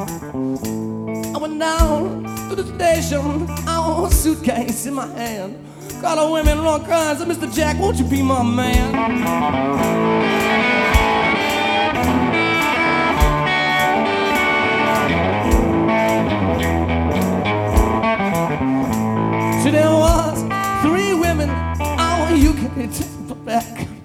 I went down to the station, a suitcase in my hand. Called a women run crying, said, Mr. Jack, won't you be my man? See, there was 3 women, oh, you can't take back.